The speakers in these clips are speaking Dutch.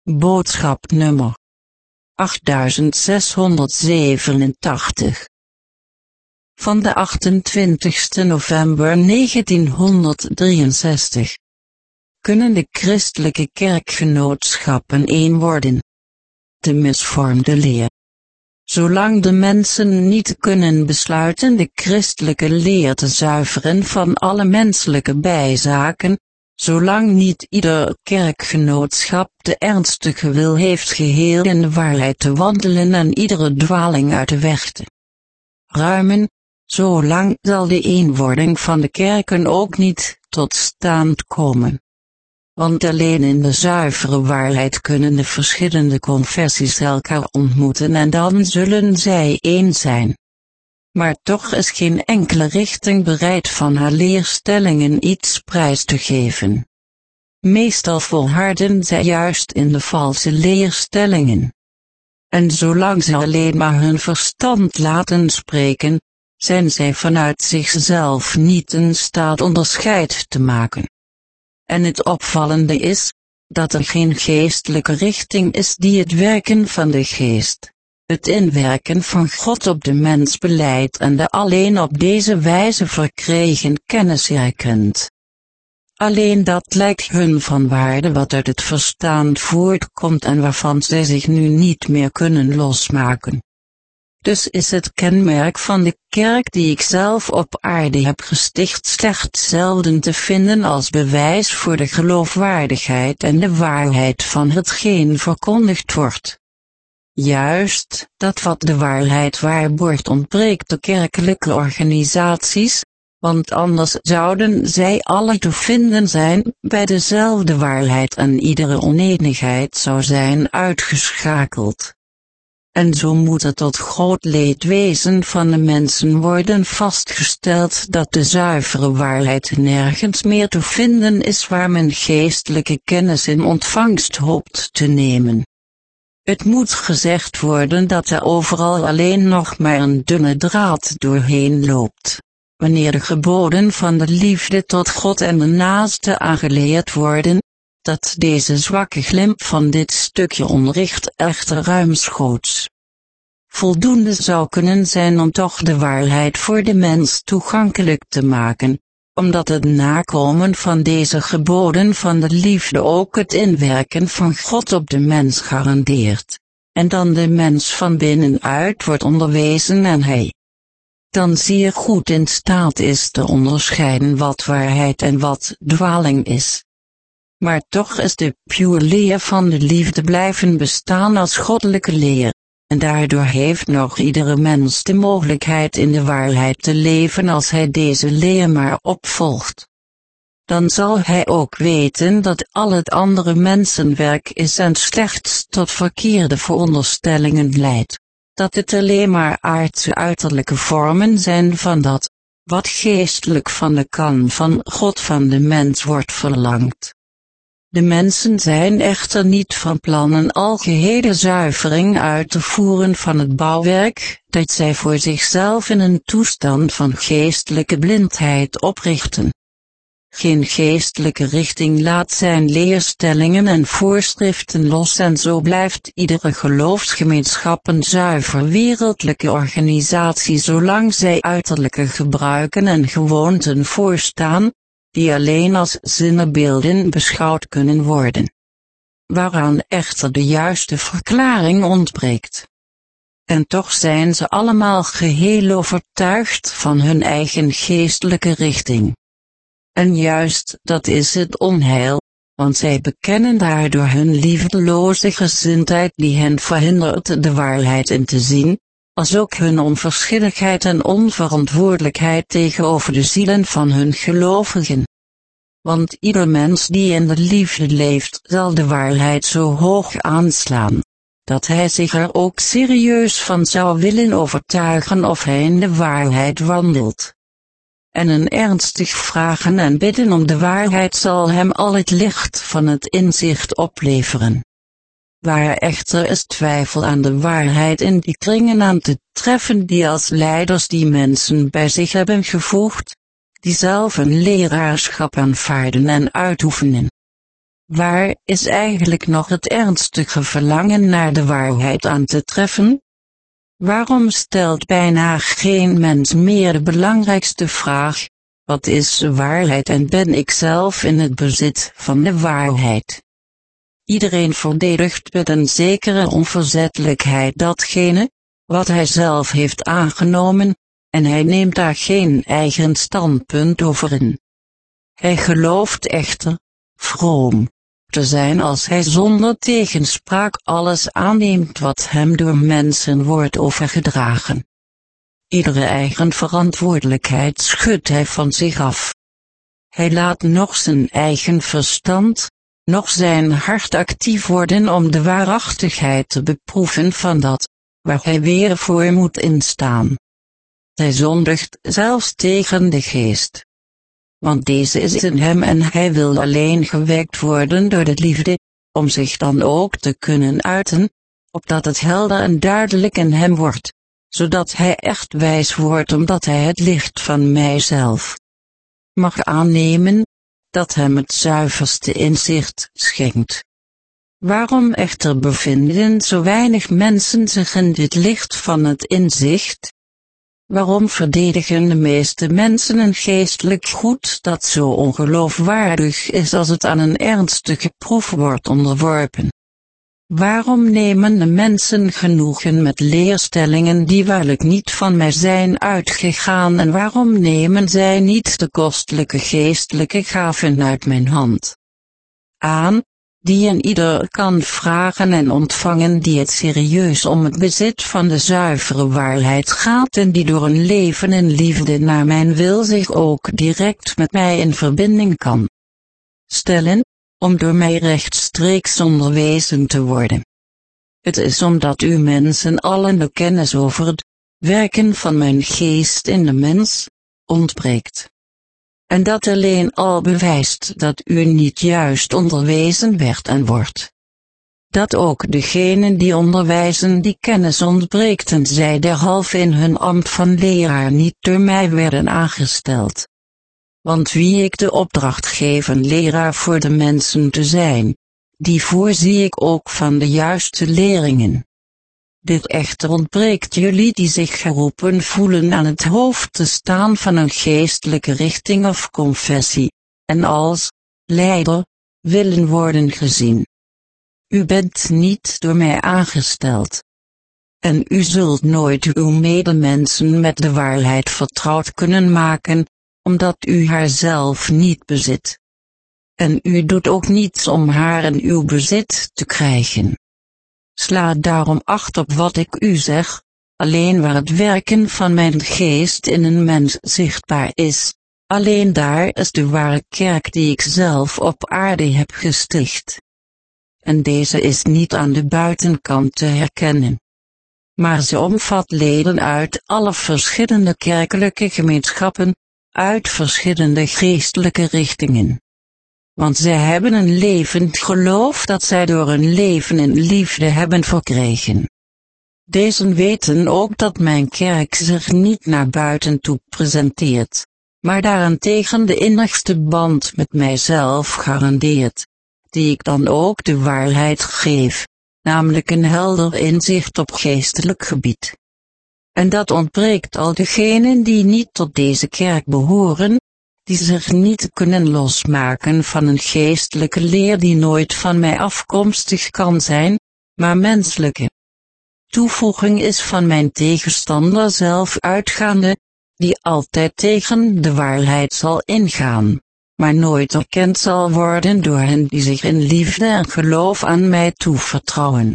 Boodschap nummer 8687. Van de 28 november 1963. Kunnen de christelijke kerkgenootschappen één worden? De misvormde leer. Zolang de mensen niet kunnen besluiten de christelijke leer te zuiveren van alle menselijke bijzaken, zolang niet ieder kerkgenootschap de ernstige wil heeft geheel in de waarheid te wandelen en iedere dwaling uit de weg te ruimen, zolang zal de eenwording van de kerken ook niet tot stand komen. Want alleen in de zuivere waarheid kunnen de verschillende confessies elkaar ontmoeten en dan zullen zij één zijn. Maar toch is geen enkele richting bereid van haar leerstellingen iets prijs te geven. Meestal volharden zij juist in de valse leerstellingen. En zolang ze alleen maar hun verstand laten spreken, zijn zij vanuit zichzelf niet in staat onderscheid te maken. En het opvallende is, dat er geen geestelijke richting is die het werken van de geest, het inwerken van God op de mens beleidt en de alleen op deze wijze verkregen kennis erkent. Alleen dat lijkt hun van waarde wat uit het verstand voortkomt en waarvan zij zich nu niet meer kunnen losmaken. Dus is het kenmerk van de kerk die ik zelf op aarde heb gesticht slechts zelden te vinden als bewijs voor de geloofwaardigheid en de waarheid van hetgeen verkondigd wordt. Juist, dat wat de waarheid waarborgt ontbreekt de kerkelijke organisaties, want anders zouden zij alle te vinden zijn bij dezelfde waarheid en iedere onenigheid zou zijn uitgeschakeld. En zo moet het tot groot leedwezen van de mensen worden vastgesteld dat de zuivere waarheid nergens meer te vinden is waar men geestelijke kennis in ontvangst hoopt te nemen. Het moet gezegd worden dat er overal alleen nog maar een dunne draad doorheen loopt, wanneer de geboden van de liefde tot God en de naaste aangeleerd worden, dat deze zwakke glimp van dit stukje onricht echter ruimschoots voldoende zou kunnen zijn om toch de waarheid voor de mens toegankelijk te maken, omdat het nakomen van deze geboden van de liefde ook het inwerken van God op de mens garandeert, en dan de mens van binnenuit wordt onderwezen en hij dan zeer goed in staat is te onderscheiden wat waarheid en wat dwaling is. Maar toch is de pure leer van de liefde blijven bestaan als goddelijke leer, en daardoor heeft nog iedere mens de mogelijkheid in de waarheid te leven als hij deze leer maar opvolgt. Dan zal hij ook weten dat al het andere mensenwerk is en slechts tot verkeerde veronderstellingen leidt, dat het alleen maar aardse uiterlijke vormen zijn van dat, wat geestelijk van de kan van God van de mens wordt verlangd. De mensen zijn echter niet van plan een algehele zuivering uit te voeren van het bouwwerk, dat zij voor zichzelf in een toestand van geestelijke blindheid oprichten. Geen geestelijke richting laat zijn leerstellingen en voorschriften los en zo blijft iedere geloofsgemeenschap een zuiver wereldlijke organisatie zolang zij uiterlijke gebruiken en gewoonten voorstaan, die alleen als zinnebeelden beschouwd kunnen worden. Waaraan echter de juiste verklaring ontbreekt. En toch zijn ze allemaal geheel overtuigd van hun eigen geestelijke richting. En juist dat is het onheil, want zij bekennen daardoor hun liefdeloze gezindheid die hen verhindert de waarheid in te zien, als ook hun onverschilligheid en onverantwoordelijkheid tegenover de zielen van hun gelovigen. Want ieder mens die in de liefde leeft zal de waarheid zo hoog aanslaan, dat hij zich er ook serieus van zou willen overtuigen of hij in de waarheid wandelt. En een ernstig vragen en bidden om de waarheid zal hem al het licht van het inzicht opleveren. Waar echter is twijfel aan de waarheid in die kringen aan te treffen die als leiders die mensen bij zich hebben gevoegd, die zelf een leraarschap aanvaarden en uitoefenen. Waar is eigenlijk nog het ernstige verlangen naar de waarheid aan te treffen? Waarom stelt bijna geen mens meer de belangrijkste vraag: wat is de waarheid en ben ik zelf in het bezit van de waarheid? Iedereen verdedigt met een zekere onverzettelijkheid datgene wat hij zelf heeft aangenomen, en hij neemt daar geen eigen standpunt over in. Hij gelooft echter vroom te zijn als hij zonder tegenspraak alles aanneemt wat hem door mensen wordt overgedragen. Iedere eigen verantwoordelijkheid schudt hij van zich af. Hij laat noch zijn eigen verstand, noch zijn hart actief worden om de waarachtigheid te beproeven van dat, waar hij weer voor moet instaan. Hij zondigt zelfs tegen de geest. Want deze is in hem en hij wil alleen gewekt worden door de liefde, om zich dan ook te kunnen uiten, opdat het helder en duidelijk in hem wordt, zodat hij echt wijs wordt omdat hij het licht van mijzelf mag aannemen, dat hem het zuiverste inzicht schenkt. Waarom echter bevinden zo weinig mensen zich in dit licht van het inzicht? Waarom verdedigen de meeste mensen een geestelijk goed dat zo ongeloofwaardig is als het aan een ernstige proef wordt onderworpen? Waarom nemen de mensen genoegen met leerstellingen die waarlijk niet van mij zijn uitgegaan en waarom nemen zij niet de kostelijke geestelijke gaven uit mijn hand aan, die een ieder kan vragen en ontvangen die het serieus om het bezit van de zuivere waarheid gaat en die door een leven in liefde naar mijn wil zich ook direct met mij in verbinding kan stellen, om door mij rechtstreeks onderwezen te worden. Het is omdat u mensen allen de kennis over het werken van mijn geest in de mens ontbreekt. En dat alleen al bewijst dat u niet juist onderwezen werd en wordt. Dat ook degenen die onderwijzen die kennis ontbreekt en zij derhalve in hun ambt van leraar niet door mij werden aangesteld. Want wie ik de opdracht geef een leraar voor de mensen te zijn, die voorzie ik ook van de juiste leringen. Dit echter ontbreekt jullie die zich geroepen voelen aan het hoofd te staan van een geestelijke richting of confessie, en als leider willen worden gezien. U bent niet door mij aangesteld. En u zult nooit uw medemensen met de waarheid vertrouwd kunnen maken, omdat u haar zelf niet bezit. En u doet ook niets om haar in uw bezit te krijgen. Sla daarom acht op wat ik u zeg, alleen waar het werken van mijn geest in een mens zichtbaar is, alleen daar is de ware kerk die ik zelf op aarde heb gesticht. En deze is niet aan de buitenkant te herkennen. Maar ze omvat leden uit alle verschillende kerkelijke gemeenschappen, uit verschillende geestelijke richtingen. Want zij hebben een levend geloof dat zij door een leven in liefde hebben verkregen. Deze weten ook dat mijn kerk zich niet naar buiten toe presenteert, maar daarentegen de innigste band met mijzelf garandeert, die ik dan ook de waarheid geef, namelijk een helder inzicht op geestelijk gebied. En dat ontbreekt al degenen die niet tot deze kerk behoren, die zich niet kunnen losmaken van een geestelijke leer die nooit van mij afkomstig kan zijn, maar menselijke toevoeging is van mijn tegenstander zelf uitgaande, die altijd tegen de waarheid zal ingaan, maar nooit erkend zal worden door hen die zich in liefde en geloof aan mij toevertrouwen.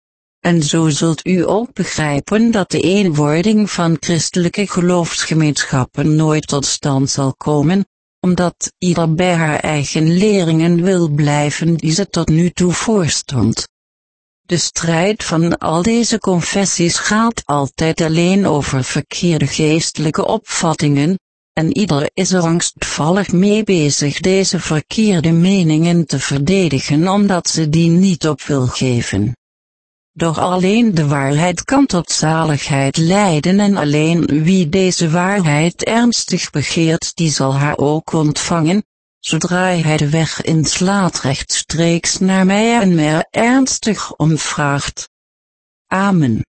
En zo zult u ook begrijpen dat de eenwording van christelijke geloofsgemeenschappen nooit tot stand zal komen, omdat ieder bij haar eigen leringen wil blijven die ze tot nu toe voorstond. De strijd van al deze confessies gaat altijd alleen over verkeerde geestelijke opvattingen, en ieder is er angstvallig mee bezig deze verkeerde meningen te verdedigen omdat ze die niet op wil geven. Doch alleen de waarheid kan tot zaligheid leiden en alleen wie deze waarheid ernstig begeert die zal haar ook ontvangen, zodra hij de weg inslaat rechtstreeks naar mij en mij ernstig om vraagt. Amen.